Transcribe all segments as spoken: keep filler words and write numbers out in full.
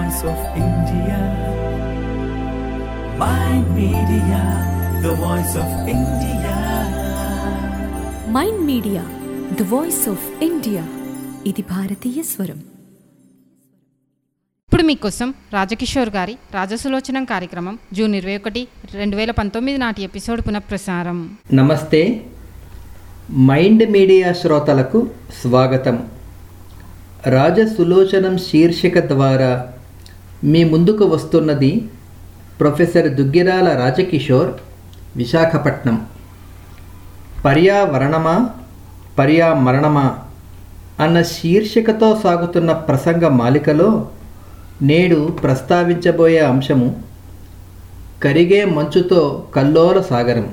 voice of India. Mind Media, the voice of India. Mind media the voice of India. ఇది భారతీయ స్వరం. ఇప్పుడు మీకోసం రాజకిషోర్ గారి రాజసులోచనం కార్యక్రమం జూన్ ఇరవై ఒకటి రెండు వేల పంతొమ్మిది నాటి ఎపిసోడ్ పునఃప్రసారం. నమస్తే, మైండ్ మీడియా శ్రోతలకు స్వాగతం. రాజసులోచనం శీర్షిక ద్వారా మీ ముందుకు వస్తున్నది ప్రొఫెసర్ దుగ్గిరాల రాజకిషోర్, విశాఖపట్నం. పర్యావరణమా పర్యామరణమా అన్న శీర్షికతో సాగుతున్న ప్రసంగ మాలికలో నేడు ప్రస్తావించబోయే అంశము కరిగే మంచుతో కల్లోల సాగరం.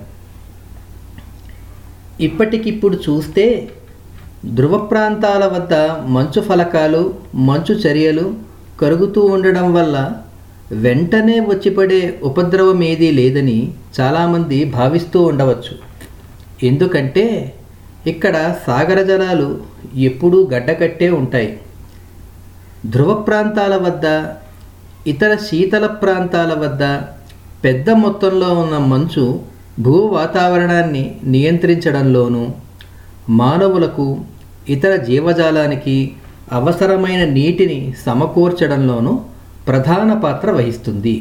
ఇప్పటికిప్పుడు చూస్తే ధ్రువ ప్రాంతాల వద్ద మంచు ఫలకాలు, మంచు చర్యలు కరుగుతూ ఉండడం వల్ల వెంటనే వచ్చిపడే ఉపద్రవం ఏదీ లేదని చాలామంది భావిస్తూ ఉండవచ్చు. ఎందుకంటే ఇక్కడ సాగర జలాలు ఎప్పుడూ గడ్డకట్టే ఉంటాయి. ధ్రువ ప్రాంతాల వద్ద, ఇతర శీతల ప్రాంతాల వద్ద పెద్ద మొత్తంలో ఉన్న మంచు భూ వాతావరణాన్ని నియంత్రించడంలోనూ, మానవులకు, ఇతర జీవజాలానికి అవసరమైన నీటిని సమకూర్చడంలోనూ ప్రధాన పాత్ర వహిస్తుంది.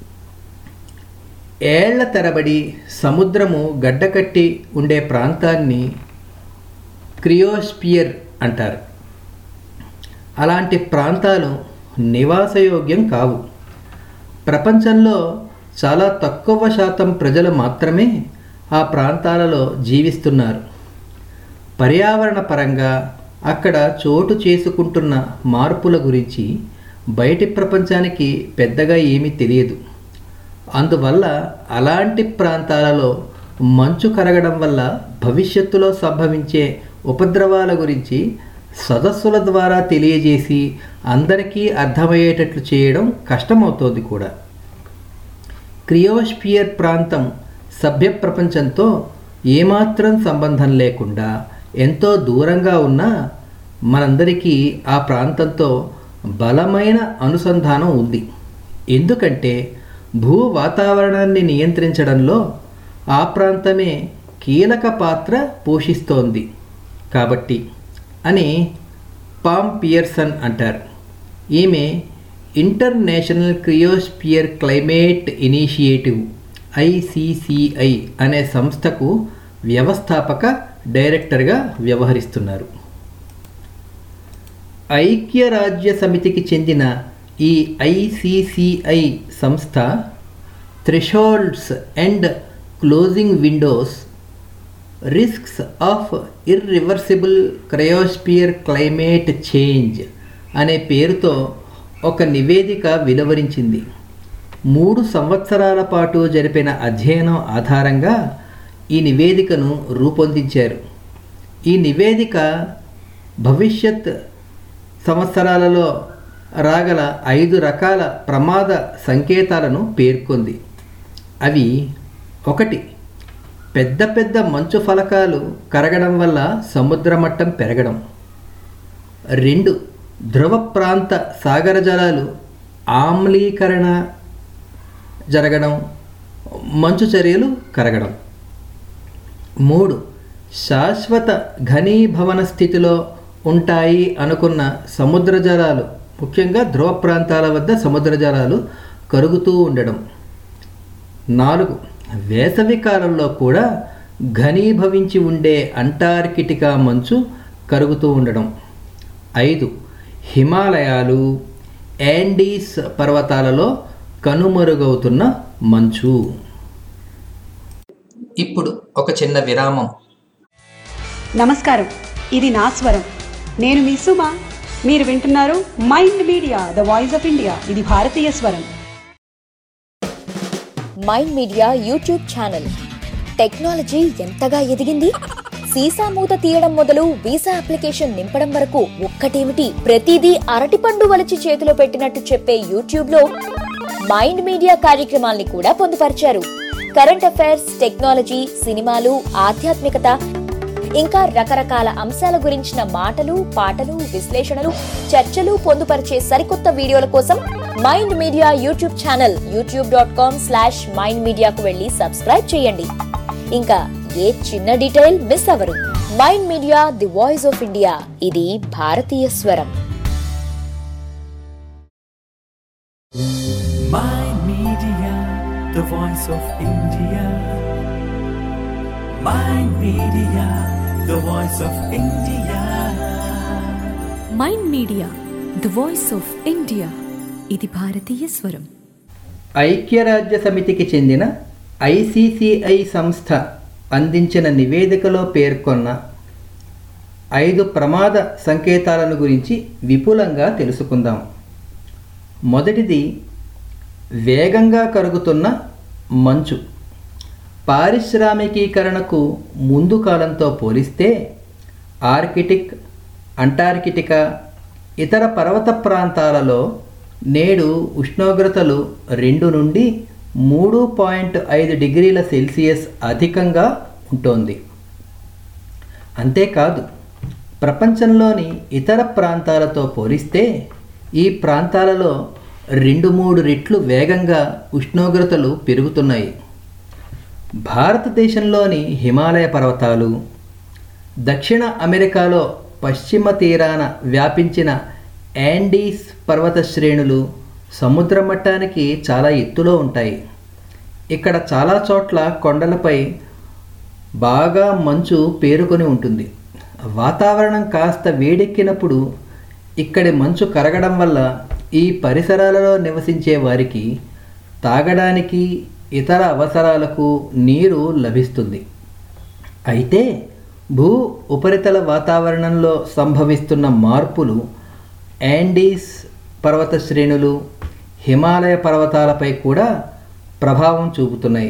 ఏళ్ల తరబడి సముద్రము గడ్డకట్టి ఉండే ప్రాంతాన్ని క్రియోస్పియర్ అంటారు. అలాంటి ప్రాంతాలు నివాసయోగ్యం కావు. ప్రపంచంలో చాలా తక్కువ శాతం ప్రజలు మాత్రమే ఆ ప్రాంతాలలో జీవిస్తున్నారు. పర్యావరణ పరంగా అక్కడ చోటు చేసుకుంటున్న మార్పుల గురించి బయటి ప్రపంచానికి పెద్దగా ఏమీ తెలియదు. అందువల్ల అలాంటి ప్రాంతాలలో మంచు కరగడం వల్ల భవిష్యత్తులో సంభవించే ఉపద్రవాల గురించి సదస్సుల ద్వారా తెలియజేసి అందరికీ అర్థమయ్యేటట్లు చేయడం కష్టమవుతోంది కూడా. క్రియోస్పియర్ ప్రాంతం సభ్య ప్రపంచంతో ఏమాత్రం సంబంధం లేకుండా ఎంతో దూరంగా ఉన్నా మనందరికీ ఆ ప్రాంతంతో బలమైన అనుసంధానం ఉంది. ఎందుకంటే భూ వాతావరణాన్ని నియంత్రించడంలో ఆ ప్రాంతమే కీలక పాత్ర పోషిస్తోంది కాబట్టి అని పామ్ పియర్సన్ అంటారు. ఈమె International Cryosphere Climate Initiative ICCI అనే సంస్థకు వ్యవస్థాపక డైరెక్టర్గా వ్యవహరిస్తున్నారు. ఐక్యరాజ్య సమితికి చెందిన ఈ ఐసిసిఐ సంస్థ thresholds and closing windows, risks of irreversible cryosphere climate change అనే పేరుతో ఒక నివేదిక వెలువరించింది. మూడు సంవత్సరాల పాటు జరిపిన అధ్యయనం ఆధారంగా ఈ నివేదికను రూపొందించారు. ఈ నివేదిక భవిష్యత్ సంవత్సరాలలో రాగల ఐదు రకాల ప్రమాద సంకేతాలను పేర్కొంది. అవి: ఒకటి, పెద్ద పెద్ద మంచు ఫలకాలు కరగడం వల్ల సముద్ర మట్టం పెరగడం. రెండు, ధ్రువ ప్రాంత సాగర జలాలు ఆమ్లీకరణ జరగడం, మంచు చర్యలు కరగడం. మూడు, శాశ్వత ఘనీభవన స్థితిలో ఉంటాయి అనుకున్న సముద్ర జలాలు, ముఖ్యంగా ధ్రువ ప్రాంతాల వద్ద సముద్ర జలాలు కరుగుతూ ఉండడం. నాలుగు, వేసవి కాలంలో కూడా ఘనీభవించి ఉండే అంటార్కిటికా మంచు కరుగుతూ ఉండడం. ఐదు, హిమాలయాలు, యాండీస్ పర్వతాలలో కనుమరుగవుతున్న మంచు. ఇప్పుడు ఒక చిన్న విరామం. నమస్కారం, ఇది నా స్వరం. నేను మీ సుమ. మీరు వింటున్నారు mind media the voice of India. ఇది భారతీయ స్వరం. Mind media YouTube channel. Technology ఎంతగా ఎదిగింది! సీసా మూత తీయడం మొదలు వీసా అప్లికేషన్ నింపడం వరకు ఒక్కటేమిటి, ప్రతిదీ అరటిపండు వలిచి చేతిలో పెట్టినట్టు చెప్పే యూట్యూబ్ లో మైండ్ మీడియా కార్యక్రమాల్ని కూడా పొందుపరిచారు. కరెంట్ అఫైర్స్, టెక్నాలజీ, సినిమాలు, ఆధ్యాత్మికత ఇంకా రకరకాల అంశాల గురించిన మాటలు, పాటలు, విశ్లేషణలు, చర్చలు పొందుపరిచే సరికొత్త వీడియోల కోసం mind media YouTube channel YouTube dot com slash mind మీడియాకు వెళ్ళి సబ్స్క్రైబ్ చేయండి. ఇంకా ఏ చిన్న డీటెయిల్ మిస్ అవ్వరు. Mind media the voice of India, ఇది భారతీయ స్వరం. Mind Media, the voice of India. Mind Media, the voice of India. Mind media the voice of India, ఇది భారతీయ స్వరం. ఐక్యరాజ్య సమితికి చెందిన ఐసిసిఐ సంస్థ అందించిన నివేదికలో పేర్కొన్న ఐదు ప్రమాద సంకేతాలను గురించి విపులంగా తెలుసుకుందాం. మొదటిది వేగంగా కరుగుతున్న మంచు. పారిశ్రామికీకరణకు ముందు కాలంతో పోలిస్తే ఆర్కిటిక్, అంటార్కిటికా, ఇతర పర్వత ప్రాంతాలలో నేడు ఉష్ణోగ్రతలు రెండు నుండి మూడు పాయింట్ ఐదు డిగ్రీల సెల్సియస్ అధికంగా ఉంటుంది. అంతేకాదు, ప్రపంచంలోని ఇతర ప్రాంతాలతో పోలిస్తే ఈ ప్రాంతాలలో రెండు మూడు రెట్లు వేగంగా ఉష్ణోగ్రతలు పెరుగుతున్నాయి. భారతదేశంలోని హిమాలయ పర్వతాలు, దక్షిణ అమెరికాలో పశ్చిమ తీరాన వ్యాపించిన యాండీస్ పర్వత శ్రేణులు సముద్ర మట్టానికి చాలా ఎత్తులో ఉంటాయి. ఇక్కడ చాలా చోట్ల కొండలపై బాగా మంచు పేరుకొని ఉంటుంది. వాతావరణం కాస్త వేడెక్కినప్పుడు ఇక్కడి మంచు కరగడం వల్ల ఈ పరిసరాలలో నివసించే వారికి తాగడానికి, ఇతర అవసరాలకు నీరు లభిస్తుంది. అయితే భూ ఉపరితల వాతావరణంలో సంభవిస్తున్న మార్పులు యాండీస్ పర్వత శ్రేణులు, హిమాలయ పర్వతాలపై కూడా ప్రభావం చూపుతున్నాయి.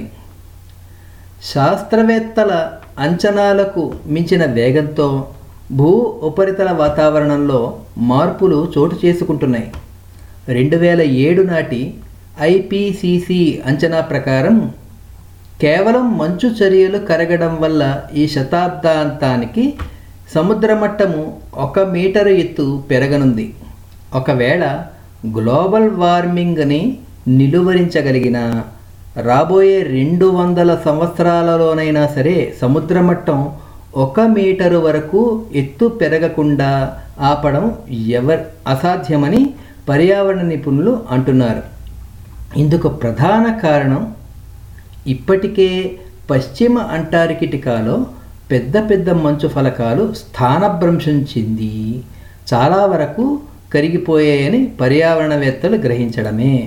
శాస్త్రవేత్తల అంచనాలకు మించిన వేగంతో భూ ఉపరితల వాతావరణంలో మార్పులు చోటు చేసుకుంటున్నాయి. రెండు వేల ఏడు నాటి ఐపీసీసీ అంచనా ప్రకారం కేవలం మంచు చర్యలు కరగడం వల్ల ఈ శతాబ్దాంతానికి సముద్ర మట్టము ఒక మీటరు ఎత్తు పెరగనుంది. ఒకవేళ గ్లోబల్ వార్మింగ్ని నిలువరించగలిగిన రాబోయే రెండు వందల సంవత్సరాలలోనైనా సరే సముద్ర మట్టం ఒక మీటరు వరకు ఎత్తు పెరగకుండా ఆపడం ఎవర్ అసాధ్యమని పర్యావరణ నిపుణులు అంటున్నారు. ఇందుకు ప్రధాన కారణం ఇప్పటికే పశ్చిమ అంటార్కిటికాలో పెద్ద పెద్ద మంచు ఫలకాలు స్థానభ్రంశం చెంది చాలా వరకు కరిగిపోయాయని పర్యావరణవేత్తలు గ్రహించడమే.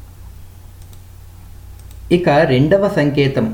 ఇక రెండవ సంకేతం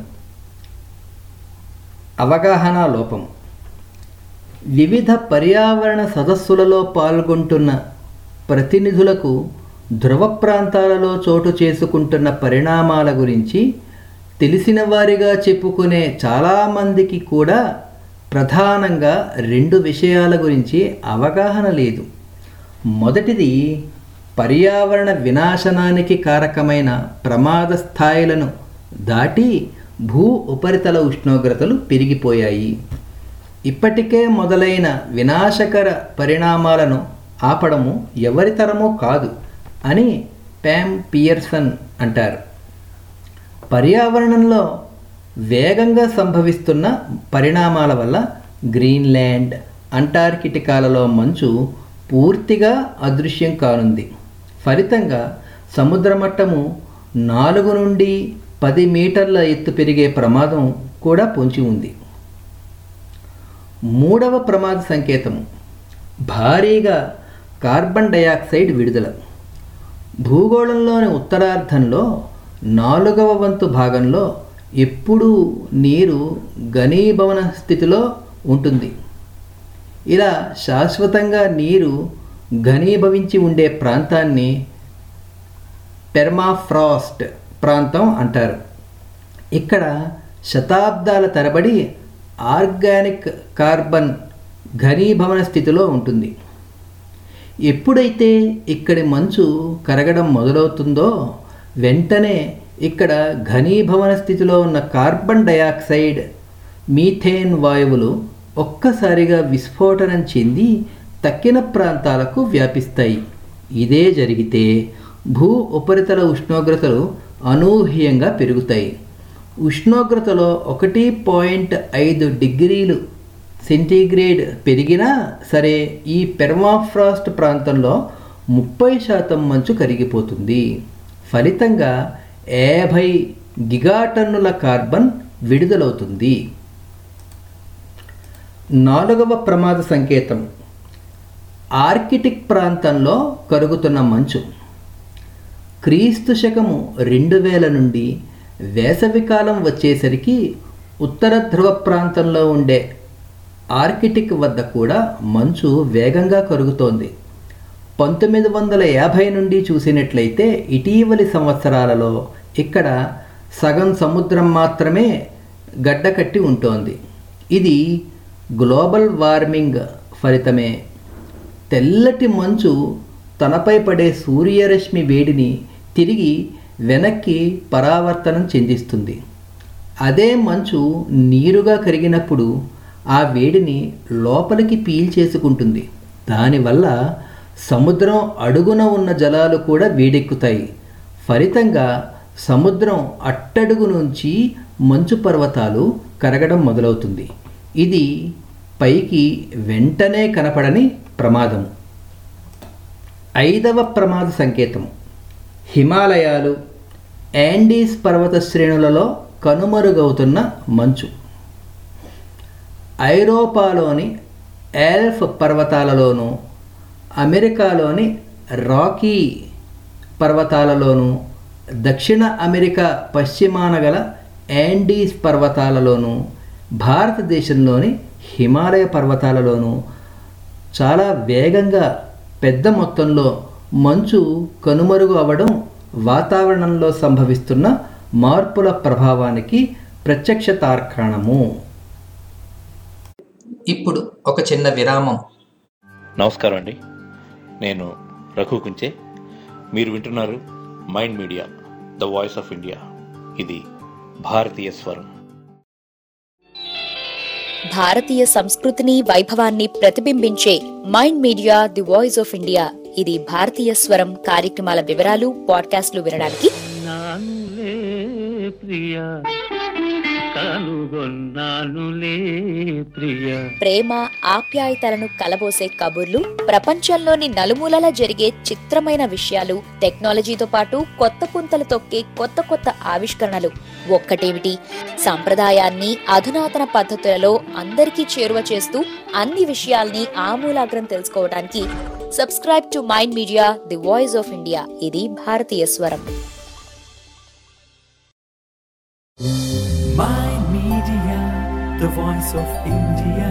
అవగాహన లోపం. వివిధ పర్యావరణ సదస్సులలో పాల్గొంటున్న ప్రతినిధులకు ధ్రువ ప్రాంతాలలో చోటు చేసుకుంటున్న పరిణామాల గురించి తెలిసిన వారిగా చెప్పుకునే చాలామందికి కూడా ప్రధానంగా రెండు విషయాల గురించి అవగాహన లేదు. మొదటిది, పర్యావరణ వినాశనానికి కారకమైన ప్రమాద స్థాయిలను దాటి భూ ఉపరితల ఉష్ణోగ్రతలు పెరిగిపోయాయి. ఇప్పటికే మొదలైన వినాశకర పరిణామాలను ఆపడము ఎవరితరమూ కాదు అని ప్యామ్ పియర్సన్ అంటారు. పర్యావరణంలో వేగంగా సంభవిస్తున్న పరిణామాల వల్ల గ్రీన్లాండ్, అంటార్కిటికాలలో మంచు పూర్తిగా అదృశ్యం కానుంది. ఫలితంగా సముద్ర మట్టము నాలుగు నుండి పది మీటర్ల ఎత్తు పెరిగే ప్రమాదం కూడా పొంచి ఉంది. మూడవ ప్రమాద సంకేతము భారీగా కార్బన్ డయాక్సైడ్ విడుదల. భూగోళంలోని ఉత్తరార్ధంలో నాలుగవ వంతు భాగంలో ఎప్పుడూ నీరు ఘనీభవన స్థితిలో ఉంటుంది. ఇలా శాశ్వతంగా నీరు ఘనీభవించి ఉండే ప్రాంతాన్ని పెర్మాఫ్రాస్ట్ ప్రాంతం అంటారు. ఇక్కడ శతాబ్దాల తరబడి ఆర్గానిక్ కార్బన్ ఘనీభవన స్థితిలో ఉంటుంది. ఎప్పుడైతే ఇక్కడి మంచు కరగడం మొదలవుతుందో వెంటనే ఇక్కడ ఘనీభవన స్థితిలో ఉన్న కార్బన్ డయాక్సైడ్, మీథేన్ వాయువులు ఒక్కసారిగా విస్ఫోటనం చెంది తక్కిన ప్రాంతాలకు వ్యాపిస్తాయి. ఇదే జరిగితే భూ ఉపరితల ఉష్ణోగ్రతలు అనూహ్యంగా పెరుగుతాయి. ఉష్ణోగ్రతలో ఒకటి పాయింట్ ఐదు డిగ్రీలు సెంటీగ్రేడ్ పెరిగినా సరే ఈ పెర్మాఫ్రాస్ట్ ప్రాంతంలో ముప్పై శాతం మంచు కరిగిపోతుంది. ఫలితంగా యాభై గిగాటన్నుల కార్బన్ విడుదలవుతుంది. నాలుగవ ప్రమాద సంకేతం ఆర్కిటిక్ ప్రాంతంలో కరుగుతున్న మంచు. క్రీస్తు శకము రెండు వేల నుండి వేసవికాలం వచ్చేసరికి ఉత్తర ధ్రువ ప్రాంతంలో ఉండే ఆర్కిటిక్ వద్ద కూడా మంచు వేగంగా కరుగుతోంది. పంతొమ్మిది వందల యాభై నుండి చూసినట్లయితే ఇటీవలి సంవత్సరాలలో ఇక్కడ సగం సముద్రం మాత్రమే గడ్డకట్టి ఉంటోంది. ఇది గ్లోబల్ వార్మింగ్ ఫలితమే. తెల్లటి మంచు తనపై పడే సూర్యరశ్మి వేడిని తిరిగి వెనక్కి పరావర్తనం చెందిస్తుంది. అదే మంచు నీరుగా కరిగినప్పుడు ఆ వేడిని లోపలికి పీల్చేసుకుంటుంది. దానివల్ల సముద్రం అడుగున ఉన్న జలాలు కూడా వేడెక్కుతాయి. ఫలితంగా సముద్రం అట్టడుగు నుంచి మంచు పర్వతాలు కరగడం మొదలవుతుంది. ఇది పైకి వెంటనే కనపడని ప్రమాదం. ఐదవ ప్రమాద సంకేతం హిమాలయాలు, యాండీస్ పర్వత శ్రేణులలో కనుమరుగవుతున్న మంచు. ఐరోపాలోని ఆల్ప్ పర్వతాలలోనూ, అమెరికాలోని రాకీ పర్వతాలలోనూ, దక్షిణ అమెరికా పశ్చిమాన గల యాండీస్ పర్వతాలలోనూ, భారతదేశంలోని హిమాలయ పర్వతాలలోనూ చాలా వేగంగా పెద్ద మొత్తంలో మంచు కనుమరుగు అవ్వడం వాతావరణంలో సంభవిస్తున్న మార్పుల ప్రభావానికి ప్రత్యక్ష తార్కాణము. ఇప్పుడు ఒక చిన్న విరామం. నమస్కారం అండి, నేను రఘు కుంచే. మీరు వింటున్నారు mind media, the voice of India. ఇది భారతీయ స్వరం. భారతీయ సంస్కృతిని, వైభవాన్ని ప్రతిబింబించే mind media the voice of India. ఇది భారతీయ స్వరం కార్యక్రమాల వివరాలు, పాడ్కాస్ట్లు వినడానికి నానులే ప్రియా, కనుగొన్నానులే ప్రియా. ప్రేమ ఆప్యాయతలను కలబోసే కబుర్లు, ప్రపంచంలోని నలుమూలలా జరిగే చిత్రమైన విషయాలు, టెక్నాలజీతో పాటు కొత్త పుంతలు తొక్కే కొత్త కొత్త ఆవిష్కరణలు. ఒక్కటేమిటి, సంప్రదాయాన్ని అధునాతన పద్ధతులలో అందరికీ చేరువ చేస్తూ అన్ని విషయాల్ని ఆమూలాగ్రం తెలుసుకోవడానికి subscribe to mind media the voice of India. ఇది భారతీయ స్వరం. Mind Media, the voice of India.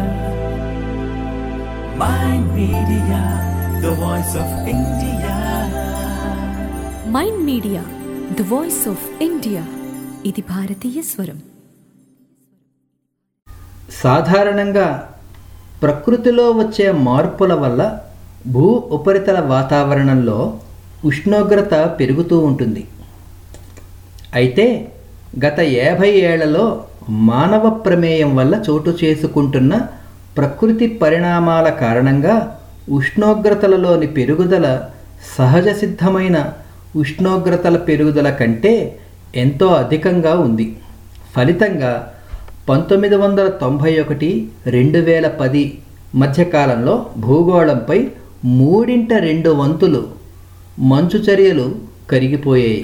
Mind Media, the voice of India. Mind media the voice of India. ఇది భారతీయ స్వరం. సాధారణంగా ప్రకృతిలో వచ్చే మార్పుల వల్ల భూ ఉపరితల వాతావరణంలో ఉష్ణోగ్రత పెరుగుతూ ఉంటుంది. అయితే గత యాభై ఏళ్లలో మానవ ప్రమేయం వల్ల చోటు చేసుకుంటున్న ప్రకృతి పరిణామాల కారణంగా ఉష్ణోగ్రతలలోని పెరుగుదల సహజ సిద్ధమైన ఉష్ణోగ్రతల పెరుగుదల కంటే ఎంతో అధికంగా ఉంది. ఫలితంగా పంతొమ్మిది వందల తొంభై ఒకటి రెండు వేల పది మధ్యకాలంలో భూగోళంపై మూడింట రెండు వంతులు మంచు చర్యలు కరిగిపోయాయి.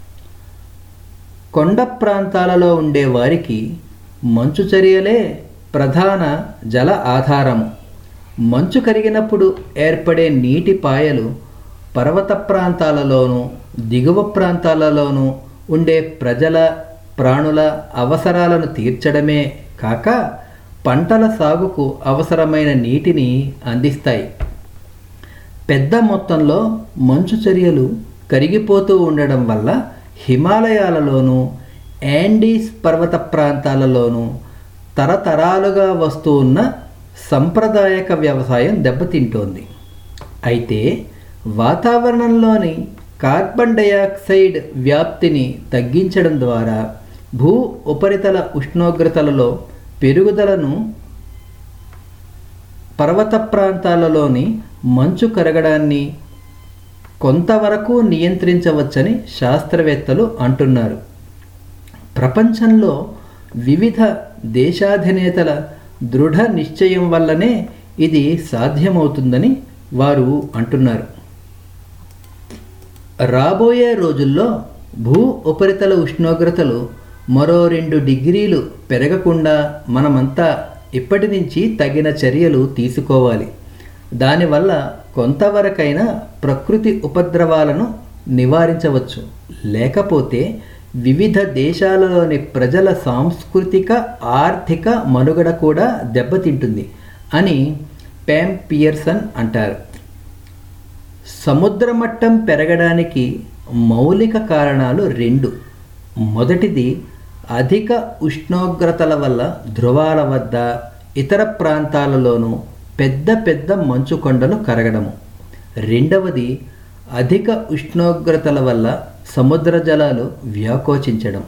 కొండ ప్రాంతాలలో ఉండే వారికి మంచు చర్యలే ప్రధాన జల ఆధారము. మంచు కరిగినప్పుడు ఏర్పడే నీటి పాయలు పర్వత ప్రాంతాలలోనూ దిగువ ప్రాంతాలలోనూ ఉండే ప్రజల ప్రాణుల అవసరాలను తీర్చడమే కాక పంటల సాగుకు అవసరమైన నీటిని అందిస్తాయి. పెద్ద మొత్తంలో మంచు చర్యలు కరిగిపోతూ ఉండడం వల్ల హిమాలయాలలోనూ యాండీస్ పర్వత ప్రాంతాలలోనూ తరతరాలుగా వస్తూ ఉన్న సంప్రదాయక వ్యవసాయం దెబ్బతింటోంది. అయితే వాతావరణంలోని కార్బన్ డయాక్సైడ్ వ్యాప్తిని తగ్గించడం ద్వారా భూ ఉపరితల ఉష్ణోగ్రతలలో పెరుగుదలను పర్వత ప్రాంతాలలోని మంచు కరగడాన్ని కొంతవరకు నియంత్రించవచ్చని శాస్త్రవేత్తలు అంటున్నారు. ప్రపంచంలో వివిధ దేశాధినేతల దృఢ నిశ్చయం వల్లనే ఇది సాధ్యమవుతుందని వారు అంటున్నారు. రాబోయే రోజుల్లో భూ ఉపరితల ఉష్ణోగ్రతలు మరో రెండు డిగ్రీలు పెరగకుండా మనమంతా ఇప్పటి నుంచి తగిన చర్యలు తీసుకోవాలి. దానివల్ల కొంతవరకైనా ప్రకృతి ఉపద్రవాలను నివారించవచ్చు. లేకపోతే వివిధ దేశాలలోని ప్రజల సాంస్కృతిక ఆర్థిక మనుగడ కూడా దెబ్బతింటుంది అని పామ్ పియర్సన్ అంటారు. సముద్ర మట్టం పెరగడానికి మౌలిక కారణాలు రెండు. మొదటిది అధిక ఉష్ణోగ్రతల వల్ల ధృవాల వద్ద ఇతర ప్రాంతాలలోనూ పెద్ద పెద్ద మంచు కొండలు కరగడము. రెండవది అధిక ఉష్ణోగ్రతల వల్ల సముద్ర జలాలు వ్యాకోచించడం.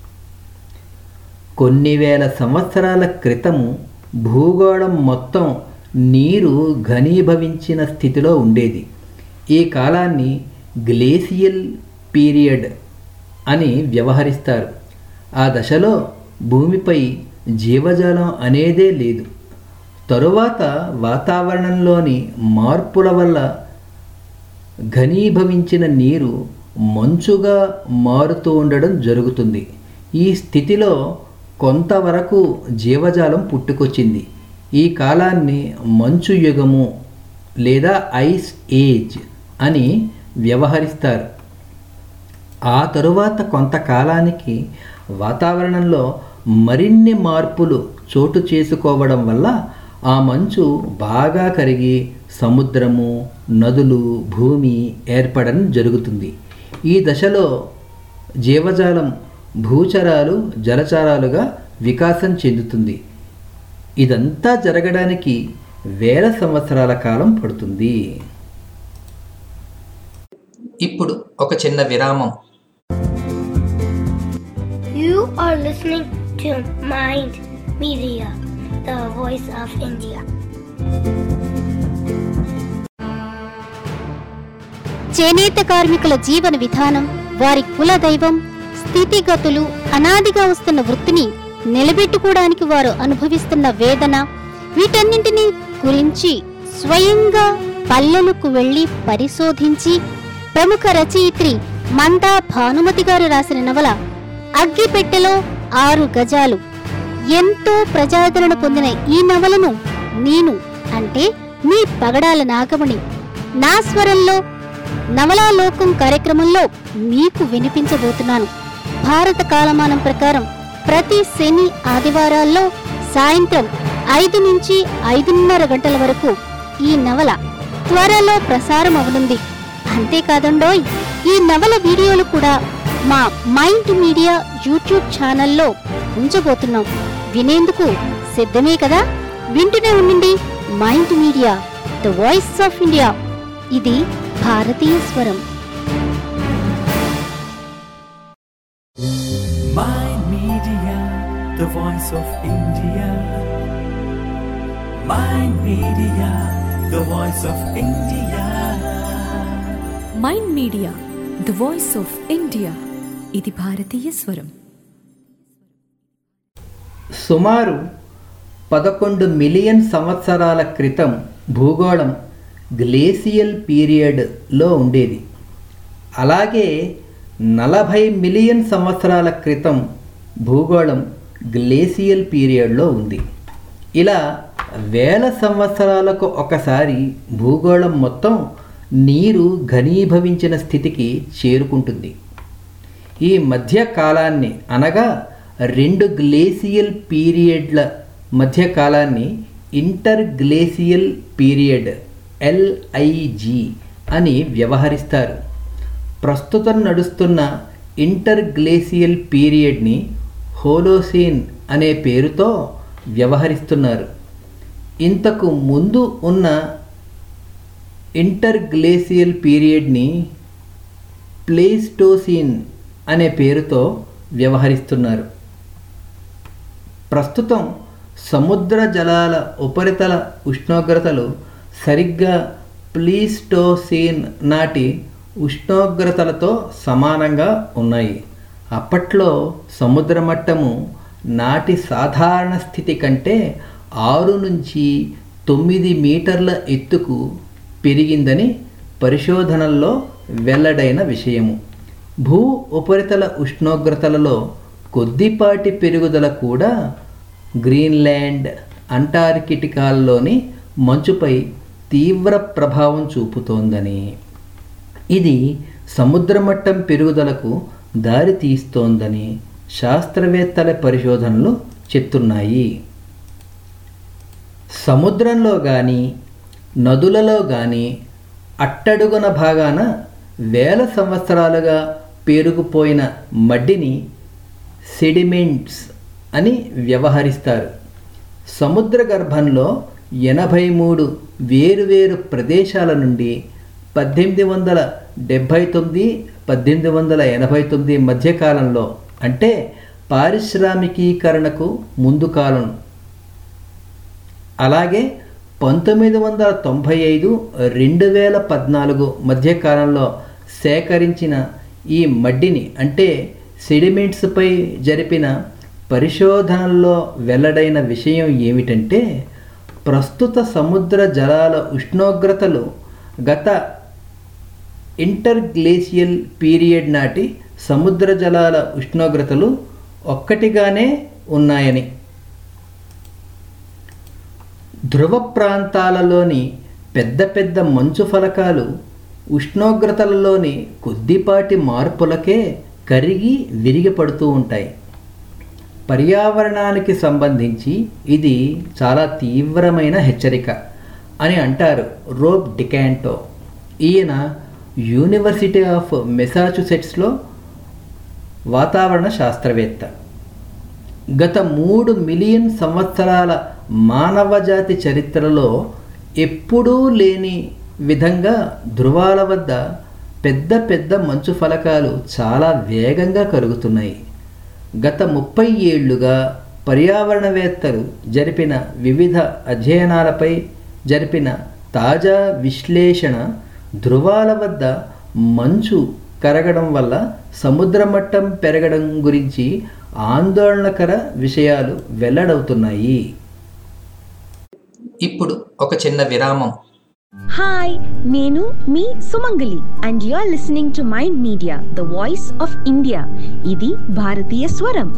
కొన్ని వేల సంవత్సరాల క్రితము భూగోళం మొత్తం నీరు ఘనీభవించిన స్థితిలో ఉండేది. ఈ కాలాన్ని గ్లేసియల్ పీరియడ్ అని వ్యవహరిస్తారు. ఆ దశలో భూమిపై జీవజాలం అనేదే లేదు. తరువాత వాతావరణంలోని మార్పుల వల్ల ఘనీభవించిన నీరు మంచుగా మారుతూ ఉండడం జరుగుతుంది. ఈ స్థితిలో కొంతవరకు జీవజాలం పుట్టుకొచ్చింది. ఈ కాలాన్ని మంచు యుగము లేదా ఐస్ ఏజ్ అని వ్యవహరిస్తారు. ఆ తరువాత కొంతకాలానికి వాతావరణంలో మరిన్ని మార్పులు చోటు చేసుకోవడం వల్ల ఆ మంచు బాగా కరిగి సముద్రము, నదులు, భూమి ఏర్పడడం జరుగుతుంది. ఈ దశలో జీవజాలం భూచరాలు, జలచరాలుగా వికాసం చెందుతుంది. ఇదంతా జరగడానికి వేల సంవత్సరాల కాలం పడుతుంది. ఇప్పుడు ఒక చిన్న విరామం. You are listening to Mind Media, the voice of India. చేనేత కార్మికుల జీవన విధానం, వారి కుల దైవం, స్థితిగతులు, అనాదిగా వస్తున్న వృత్తిని నిలబెట్టుకోవడానికి వారు అనుభవిస్తున్న వేదన, వీటన్నింటినీ గురించి స్వయంగా పల్లెలకు వెళ్లి పరిశోధించి ప్రముఖ రచయిత్రి మందా భానుమతి గారు రాసిన నవల అగ్గిపెట్టెలో ఆరు గజాలు ఎంతో ప్రజాదరణ పొందిన ఈ నవలను నేను అంటే మీ పగడాల నాగమణి నా స్వరంలో నవలాలోకం కార్యక్రమంలో మీకు వినిపించబోతున్నాను. భారత కాలమానం ప్రకారం ప్రతి శని ఆదివారాల్లో సాయంత్రం ఐదు నుంచి ఐదున్నర గంటల వరకు ఈ నవల త్వరలో ప్రసారం అవనుంది. అంతేకాదండోయ్, ఈ నవల వీడియోలు కూడా మా మైండ్ మీడియా యూట్యూబ్ ఛానల్లో ఉంచబోతున్నాం. వినేందుకు సిద్ధమే కదా? వింటూనే ఉండండి mind media, the voice of India. ఇది భారతీయ స్వరం. Mind Media, the voice of India. Mind Media, the voice of India. Mind media the voice of India. ఇది భారతీయ స్వరం. సుమారు పదకొండు మిలియన్ సంవత్సరాల క్రితం భూగోళం గ్లేసియల్ పీరియడ్లో ఉండేది. అలాగే నలభై మిలియన్ సంవత్సరాల క్రితం భూగోళం గ్లేసియల్ పీరియడ్లో ఉంది. ఇలా వేల సంవత్సరాలకు ఒకసారి భూగోళం మొత్తం నీరు ఘనీభవించిన స్థితికి చేరుకుంటుంది. ఈ మధ్య కాలాన్ని అనగా రెండు గ్లేసియల్ పీరియడ్ల మధ్య కాలాన్ని ఇంటర్ గ్లేసియల్ పీరియడ్ ఎల్ఐజి అని వ్యవహరిస్తారు. ప్రస్తుతం నడుస్తున్న ఇంటర్ గ్లేసియల్ పీరియడ్ని హోలోసీన్ అనే పేరుతో వ్యవహరిస్తున్నారు. ఇంతకు ముందు ఉన్న ఇంటర్ గ్లేసియల్ పీరియడ్ని ప్లేస్టోసీన్ అనే పేరుతో వ్యవహరిస్తున్నారు. ప్రస్తుతం సముద్ర జలాల ఉపరితల ఉష్ణోగ్రతలు సరిగ్గా ప్లీస్టోసీన్ నాటి ఉష్ణోగ్రతలతో సమానంగా ఉన్నాయి. అప్పట్లో సముద్ర మట్టము నాటి సాధారణ స్థితి కంటే ఆరు నుంచి తొమ్మిది మీటర్ల ఎత్తుకు పెరిగిందని పరిశోధనల్లో వెల్లడైన విషయము. భూ ఉపరితల ఉష్ణోగ్రతలలో కొద్దిపాటి పెరుగుదల కూడా గ్రీన్లాండ్, అంటార్కిటికాల్లోని మంచుపై తీవ్ర ప్రభావం చూపుతోందని, ఇది సముద్ర మట్టం పెరుగుదలకు దారి తీస్తోందని శాస్త్రవేత్తల పరిశోధనలు చెప్తున్నాయి. సముద్రంలో కానీ నదులలో కానీ అట్టడుగున భాగాన వేల సంవత్సరాలుగా పేరుకుపోయిన మడ్డిని సెడిమెంట్స్ అని వ్యవహరిస్తారు. సముద్ర గర్భంలో ఎనభై మూడు వేరువేరు ప్రదేశాల నుండి పద్దెనిమిది వందల డెబ్భై తొమ్మిది పద్దెనిమిది వందల ఎనభై తొమ్మిది మధ్యకాలంలో, అంటే పారిశ్రామికీకరణకు ముందు కాలం, అలాగే పంతొమ్మిది వందల తొంభై ఐదు రెండు వేల పద్నాలుగు మధ్యకాలంలో సేకరించిన ఈ మడ్డిని, అంటే సెడిమెంట్స్పై జరిపిన పరిశోధనల్లో వెల్లడైన విషయం ఏమిటంటే, ప్రస్తుత సముద్ర జలాల ఉష్ణోగ్రతలు గత ఇంటర్గ్లేషియల్ పీరియడ్ నాటి సముద్ర జలాల ఉష్ణోగ్రతలు ఒక్కటిగానే ఉన్నాయని. ధ్రువ ప్రాంతాలలోని పెద్ద పెద్ద మంచు ఫలకాలు ఉష్ణోగ్రతలలోని కొద్దిపాటి మార్పులకే కరిగి విరిగిపడుతూ ఉంటాయి. పర్యావరణానికి సంబంధించి ఇది చాలా తీవ్రమైన హెచ్చరిక అని అంటారు రోబ్ డికాంటో. ఈయన యూనివర్సిటీ ఆఫ్ మెసాచుసెట్స్లో వాతావరణ శాస్త్రవేత్త. గత మూడు మిలియన్ సంవత్సరాల మానవజాతి చరిత్రలో ఎప్పుడూ లేని విధంగా ధృవాల వద్ద పెద్ద పెద్ద మంచు ఫలకాలు చాలా వేగంగా కరుగుతున్నాయి. గత ముప్పై ఏళ్లుగా పర్యావరణవేత్తలు జరిపిన వివిధ అధ్యయనాలపై జరిపిన తాజా విశ్లేషణ ధృవాల వద్ద మంచు కరగడం వల్ల సముద్ర మట్టం పెరగడం గురించి ఆందోళనకర విషయాలు వెల్లడవుతున్నాయి. ఇప్పుడు ఒక చిన్న విరామం. హాయ్, నేను మీ Sumangali and you are listening to mind media, the voice of India. ఇది భారతీయ స్వరం.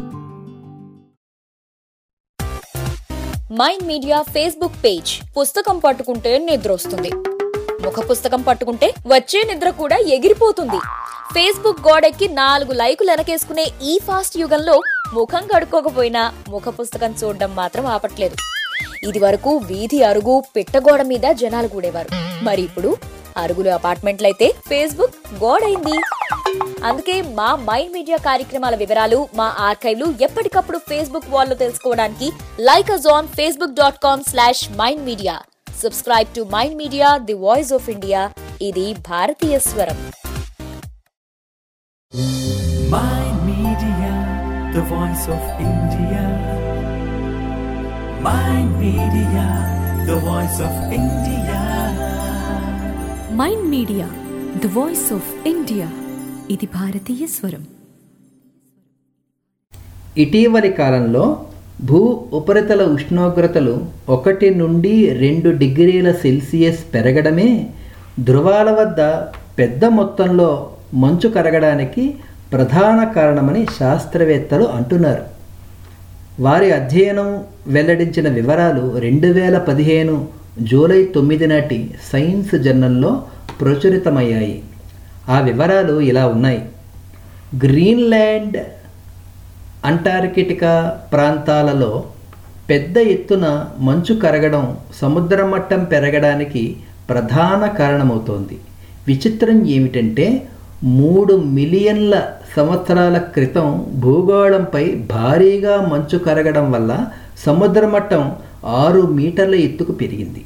Mind media Facebook page. పుస్తకం పట్టుకుంటే నిద్ర వస్తుంది, ముఖ పుస్తకం పట్టుకుంటే వచ్చే నిద్ర కూడా ఎగిరిపోతుంది. ఫేస్బుక్ గోడెక్కి నాలుగు లైకులు వెనకేసుకునే ఈ ఫాస్ట్ యుగంలో ముఖం కడుక్కోకపోయినా ముఖ పుస్తకం చూడడం మాత్రం ఆపట్లేదు. ఇది వరకు వీధి అరుగు పిట్టగోడ మీద జనాలు కూడేవారు, మరి ఇప్పుడు అరుగులు అపార్ట్మెంట్లయితే ఫేస్బుక్ గోడైంది. అందుకే మా మైండ్ మీడియా కార్యక్రమాల వివరాలు, మా ఆర్కైవ్లు ఎప్పటికప్పుడు ఫేస్బుక్ వాల్లో తెలుసుకోవడానికి like us on facebook dot com slash mind media. Subscribe to Mind Media, the voice of India. ఇది భారతీయ స్వరం. Mind Media, the voice of India. Mind Media, the voice of India. Mind media the voice of India. ఇది భారతీయ స్వరం. ఇటీవలి కాలంలో భూ ఉపరితల ఉష్ణోగ్రతలు ఒకటి నుండి రెండు డిగ్రీల సెల్సియస్ పెరగడమే ధృవాల వద్ద పెద్ద మొత్తంలో మంచు కరగడానికి ప్రధాన కారణమని శాస్త్రవేత్తలు అంటున్నారు. వారి అధ్యయనం వెల్లడించిన వివరాలు రెండు వేల పదిహేను జూలై తొమ్మిది నాటి సైన్స్ జర్నల్లో ప్రచురితమయ్యాయి. ఆ వివరాలు ఇలా ఉన్నాయి. గ్రీన్లాండ్, అంటార్కిటికా ప్రాంతాలలో పెద్ద ఎత్తున మంచు కరగడం సముద్ర మట్టం పెరగడానికి ప్రధాన కారణమవుతోంది. విచిత్రం ఏమిటంటే మూడు మిలియన్ల సంవత్సరాల క్రితం భూగోళంపై భారీగా మంచు కరగడం వల్ల సముద్ర మట్టం ఆరు మీటర్ల ఎత్తుకు పెరిగింది.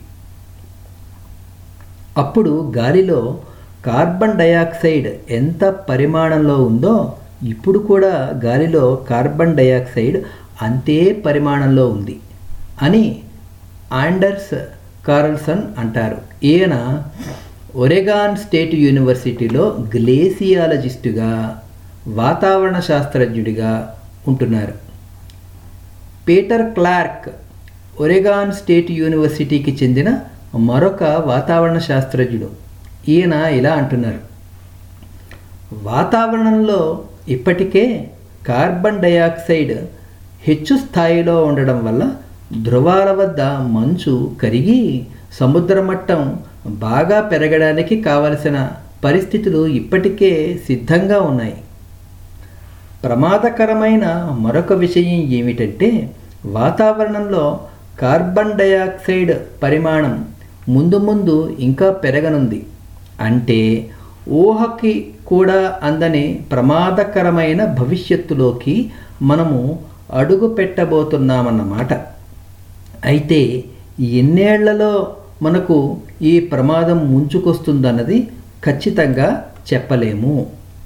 అప్పుడు గాలిలో కార్బన్ డయాక్సైడ్ ఎంత పరిమాణంలో ఉందో ఇప్పుడు కూడా గాలిలో కార్బన్ డయాక్సైడ్ అంతే పరిమాణంలో ఉంది. అని ఆండర్స్ కార్ల్సన్ అంటారు. ఈయన ఒరెగాన్ స్టేట్ యూనివర్సిటీలో గ్లేసియాలజిస్టుగా, వాతావరణ శాస్త్రజ్ఞుడిగా ఉంటున్నారు. పీటర్ క్లార్క్ ఒరెగాన్ స్టేట్ యూనివర్సిటీకి చెందిన మరొక వాతావరణ శాస్త్రజ్ఞుడు. ఈయన ఇలా అంటున్నారు: వాతావరణంలో ఇప్పటికే కార్బన్ డయాక్సైడ్ హెచ్చు స్థాయిలో ఉండడం వల్ల ధృవాల వద్ద మంచు కరిగి సముద్ర మట్టం బాగా పెరగడానికి కావలసిన పరిస్థితులు ఇప్పటికే సిద్ధంగా ఉన్నాయి. ప్రమాదకరమైన మరొక విషయం ఏమిటంటే వాతావరణంలో కార్బన్ డయాక్సైడ్ పరిమాణం ముందు ముందు ఇంకా పెరగనుంది. అంటే ఊహకి కూడా అందని ప్రమాదకరమైన భవిష్యత్తులోకి మనము అడుగు పెట్టబోతున్నామన్నమాట. అయితే ఎన్నేళ్లలో మనకు ఈ ప్రమాదం ముంచుకొస్తుందన్నది ఖచ్చితంగా చెప్పలేము.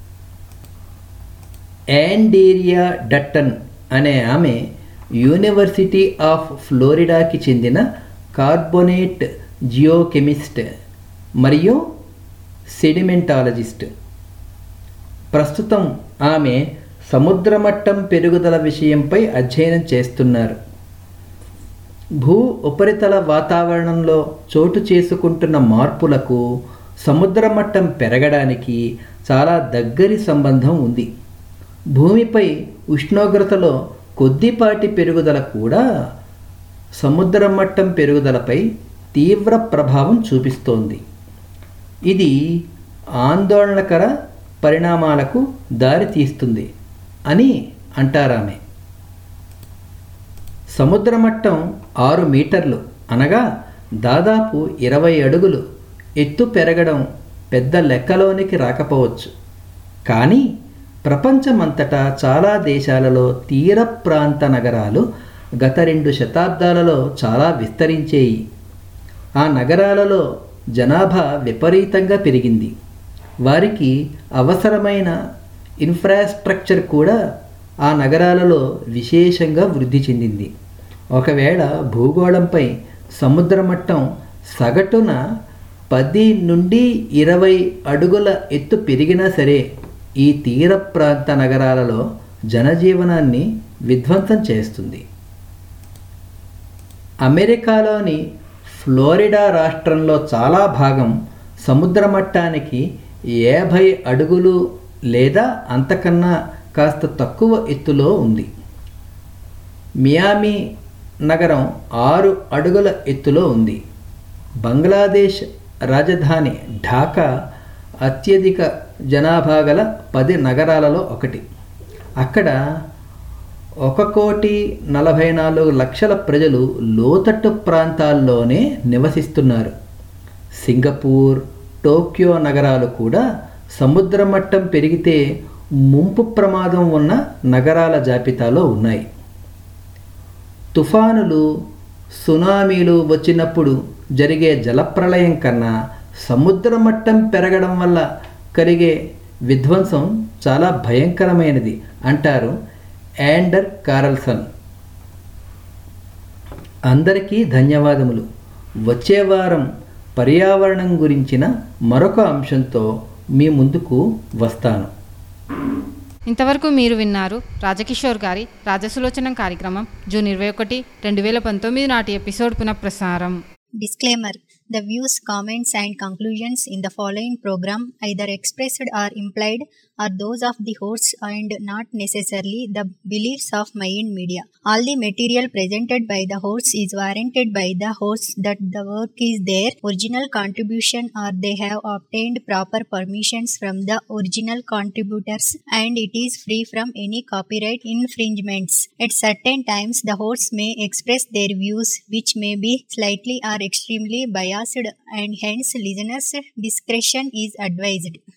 యాండీరియా డట్టన్ అనే ఆమె యూనివర్సిటీ ఆఫ్ ఫ్లోరిడాకి చెందిన కార్బోనేట్ జియోకెమిస్ట్ మరియు సెడిమెంటాలజిస్ట్. ప్రస్తుతం ఆమె సముద్ర మట్టం పెరుగుదల విషయంపై అధ్యయనం చేస్తున్నారు. భూ ఉపరితల వాతావరణంలో చోటు చేసుకుంటున్న మార్పులకు సముద్ర మట్టం పెరగడానికి చాలా దగ్గరి సంబంధం ఉంది. భూమిపై ఉష్ణోగ్రతలో కొద్దిపాటి పెరుగుదల కూడా సముద్ర మట్టం పెరుగుదలపై తీవ్ర ప్రభావం చూపిస్తోంది. ఇది ఆందోళనకర పరిణామాలకు దారితీస్తుంది అని అంటారామె. సముద్ర మట్టం ఆరు మీటర్లు అనగా దాదాపు ఇరవై అడుగులు ఎత్తు పెరగడం పెద్ద లెక్కలోనికి రాకపోవచ్చు. కానీ ప్రపంచమంతటా చాలా దేశాలలో తీర ప్రాంత నగరాలు గత రెండు శతాబ్దాలలో చాలా విస్తరించేయి. ఆ నగరాలలో జనాభా విపరీతంగా పెరిగింది. వారికి అవసరమైన ఇన్ఫ్రాస్ట్రక్చర్ కూడా ఆ నగరాలలో విశేషంగా వృద్ధి చెందింది. ఒకవేళ భూగోళంపై సముద్ర మట్టం సగటున పది నుండి ఇరవై అడుగుల ఎత్తు పెరిగినా సరే ఈ తీర ప్రాంత నగరాలలో జనజీవనాన్ని విధ్వంసం చేస్తుంది. అమెరికాలోని ఫ్లోరిడా రాష్ట్రంలో చాలా భాగం సముద్ర మట్టానికి యాభై అడుగులు లేదా అంతకన్నా కాస్త తక్కువ ఎత్తులో ఉంది. మియామి నగరం ఆరు అడుగుల ఎత్తులో ఉంది. బంగ్లాదేశ్ రాజధాని ఢాకా అత్యధిక జనాభా గల పది నగరాలలో ఒకటి. అక్కడ ఒక కోటి నలభై నాలుగు లక్షల ప్రజలు లోతట్టు ప్రాంతాల్లోనే నివసిస్తున్నారు. సింగపూర్, టోక్యో నగరాలు కూడా సముద్ర మట్టం పెరిగితే ముంపు ప్రమాదం ఉన్న నగరాల జాబితాలో ఉన్నాయి. తుఫానులు, సునామీలు వచ్చినప్పుడు జరిగే జలప్రళయం కన్నా సముద్ర మట్టం పెరగడం వల్ల కలిగే విధ్వంసం చాలా భయంకరమైనది అంటారు యాండర్ కార్ల్సన్. అందరికీ ధన్యవాదములు. వచ్చే వారం పర్యావరణం గురించిన మరొక అంశంతో మీ ముందుకు వస్తాను. ఇంతవరకు మీరు విన్నారు రాజకిషోర్ గారి రాజసులోచనం కార్యక్రమం జూన్ ఇరవై ఒకటి రెండు వేల పంతొమ్మిది నాటి ఎపిసోడ్ పునఃప్రసారం. Disclaimer: the views, comments and conclusions in the following program either expressed or implied are those of the hosts and not necessarily the beliefs of Mind Media. All the material presented by the hosts is warranted by the hosts that the work is their original contribution or they have obtained proper permissions from the original contributors and it is free from any copyright infringements. At certain times, the hosts may express their views which may be slightly or extremely biased and hence listeners' discretion is advised.